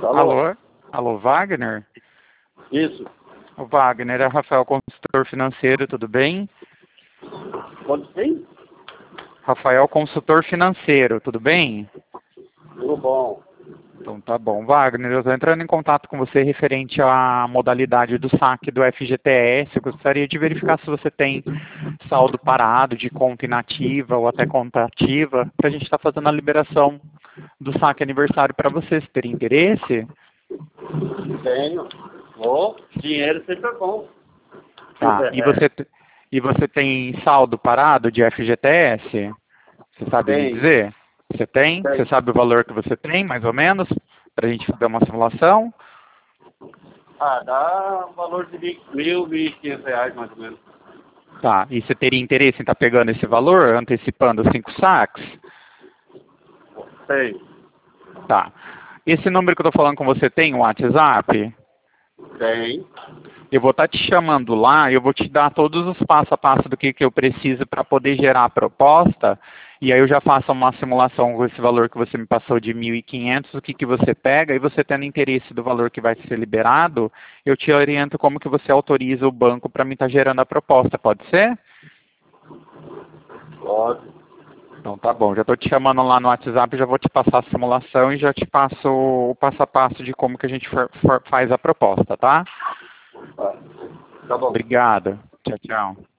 Alô? Alô? Alô, Wagner? Isso. O Wagner é o Rafael, consultor financeiro, tudo bem? Pode sim? Rafael, consultor financeiro, tudo bem? Tudo bom. Então tá bom. Wagner, eu estou entrando em contato com você referente à modalidade do saque do FGTS. Eu gostaria de verificar se você tem saldo parado de conta inativa ou até conta ativa, para a gente estar fazendo a liberação do saque aniversário para você. Você teria interesse? Tenho. Dinheiro sempre é bom. Tá. E você tem saldo parado de FGTS? Você sabe me Tenho. dizer? Você tem? Você sabe o valor que você tem, mais ou menos? Para a gente fazer uma simulação? Dá um valor de R$ 1.000, R$ 1.500 mais ou menos. Tá. E você teria interesse em estar pegando esse valor, antecipando 5 saques? Tenho. Tá. Esse número que eu estou falando com você tem um WhatsApp? Tem. Eu vou estar te chamando lá, eu vou te dar todos os passo a passo do que eu preciso para poder gerar a proposta, e aí eu já faço uma simulação com esse valor que você me passou de 1.500, o que você pega, e você tendo interesse do valor que vai ser liberado, eu te oriento como que você autoriza o banco para me estar gerando a proposta, pode ser? Pode. Então tá bom, já estou te chamando lá no WhatsApp, já vou te passar a simulação e já te passo o passo a passo de como que a gente faz a proposta, tá? Tá bom. Obrigado. Tchau, tchau.